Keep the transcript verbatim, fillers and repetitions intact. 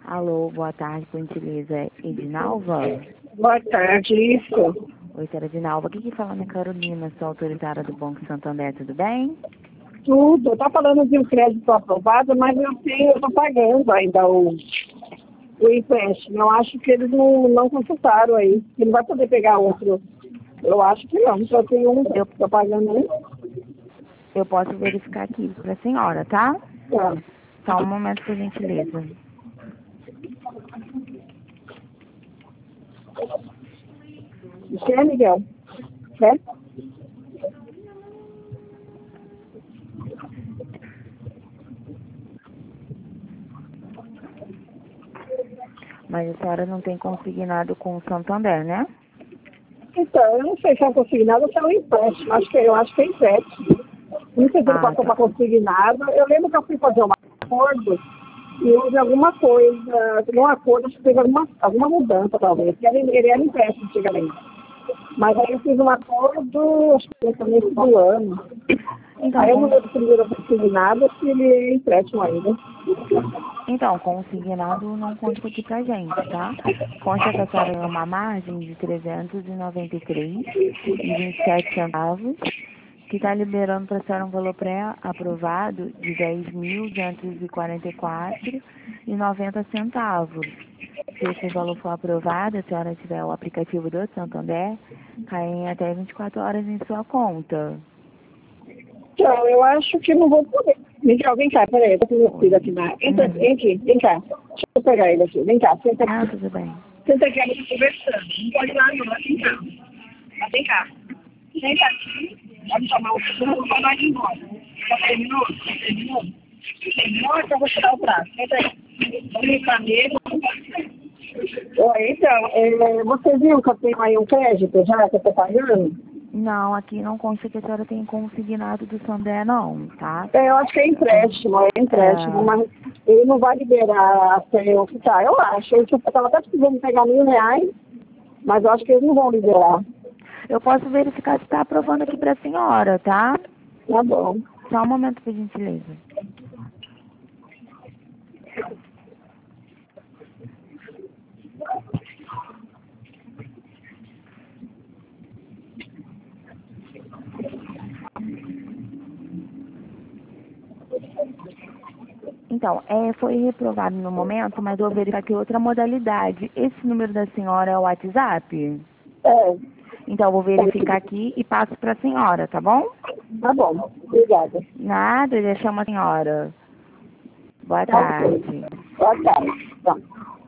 Alô, boa tarde, por gentileza. Edinalva? Boa tarde, isso. Oi, senhora Edinalva. Aqui que fala é Carolina, sou autoritária do Banco Santander, tudo bem? Tudo. Tá falando de um crédito aprovado, mas eu tenho, eu tô pagando ainda o, o empréstimo. Eu acho que eles não, não consultaram aí. Que não vai poder pegar outro. Eu acho que não. Só tem um que eu tô pagando aí. Eu posso verificar aqui para a senhora, tá? Tá. Só um momento, por gentileza. Você é, Miguel? É? Mas a senhora não tem consignado com o Santander, né? Então, eu não sei se é um consignado ou se é um empréstimo. Acho que, eu acho que é empréstimo. Não sei se ele Ah, passou tá. para consignado. Eu lembro que eu fui fazer um acordo e houve alguma coisa, um acordo, acho que teve alguma, alguma mudança, talvez. Porque ele, ele era empréstimo antigamente. Mas aí eu fiz um acordo, acho que no começo do ano. Então, Aí eu não com... lembro se ele era consignado, se ele é empréstimo ainda. então, consignado não consta aqui pra gente, tá? Consta que a senhora tem uma margem de trezentos e noventa e três e vinte e sete centavos, que está liberando para a senhora um valor pré-aprovado de dez mil duzentos e quarenta e quatro e noventa centavos. Se esse valor for aprovado, a senhora tiver o aplicativo do Santander, cai em até vinte e quatro horas em sua conta. Então, eu acho que não vou poder. Miguel, vem cá, peraí, eu tô com meu filho aqui na. Entra, Hum. vem aqui, vem cá. Deixa eu pegar ele aqui. Vem cá, senta Não, aqui. tudo bem. Senta aqui, a gente conversando. Não pode ir lá, não, vem cá. Mas vem cá. Senta aqui, pode chamar o filho, não vai mais embora. Já terminou? Já terminou? Terminou, então eu vou tirar o braço. Senta aí. Vamos limpar mesmo. Oi, então, é, você viu que eu tenho aí um crédito já que eu tô pagando? Não, aqui não consta que a senhora tem consignado do Santander, não, tá? É, eu acho que é empréstimo, é empréstimo, É, mas ele não vai liberar até eu ficar, eu acho. Eu estava até precisando pegar mil reais, mas eu acho que eles não vão liberar. eu posso verificar se está aprovando aqui para a senhora, tá? Tá bom. Só um momento, por gentileza. Então, é, foi reprovado no momento, mas eu vou verificar aqui outra modalidade. Esse número da senhora é o WhatsApp? É, Então, eu vou verificar aqui e passo para a senhora, tá bom? tá bom. Obrigada. Nada, já chama a senhora. Boa Tá ok. tarde. Boa tarde. Tá.